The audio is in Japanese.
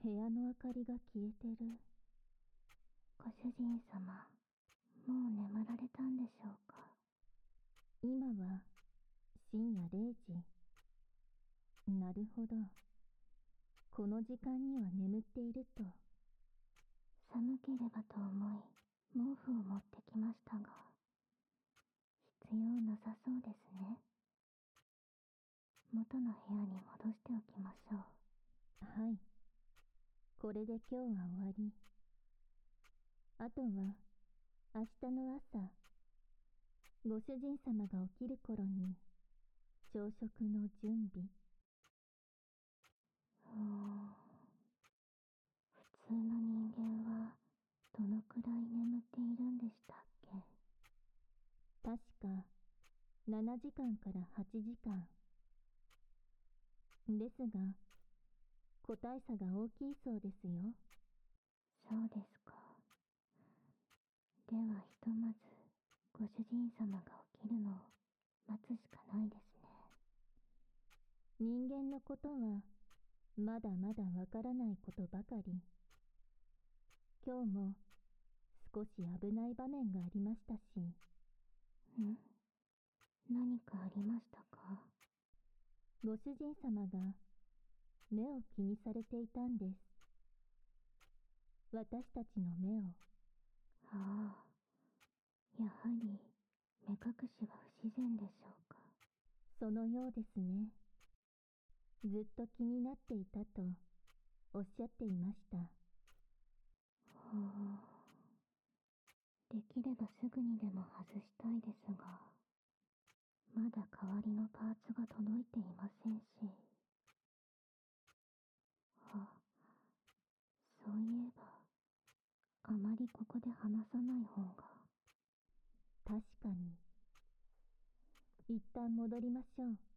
部屋の明かりが消えてる。 ご主人様、もう眠られたんでしょうか。 今は深夜0時。なるほど。この時間には眠っていると。 寒ければと思い、毛布を持ってきましたが、必要なさそうですね。元の部屋に戻しておきましょう。 はい。これで今日は終わり。あとは、明日の朝、ご主人様が起きる頃に、朝食の準備。 普通の人間は、どのくらい眠っているんでしたっけ。 確か、7時間から8時間。ですが、個体差が大きいそうですよ。 そうですか。ではひとまず、ご主人様が起きるのを待つしかないですね。 人間のことは、まだまだわからないことばかり。今日も、少し危ない場面がありましたし。 何かありましたか。 ご主人様が、目を気にされていたんです。私たちの目を。 ああ、やはり、目隠しは不自然でしょうか。 そのようですね。ずっと気になっていたと、おっしゃっていました。 できればすぐにでも外したいですが、まだ代わりのパーツが届いていませんし。そういえば、あまりここで話さない方が。 確かに。一旦戻りましょう。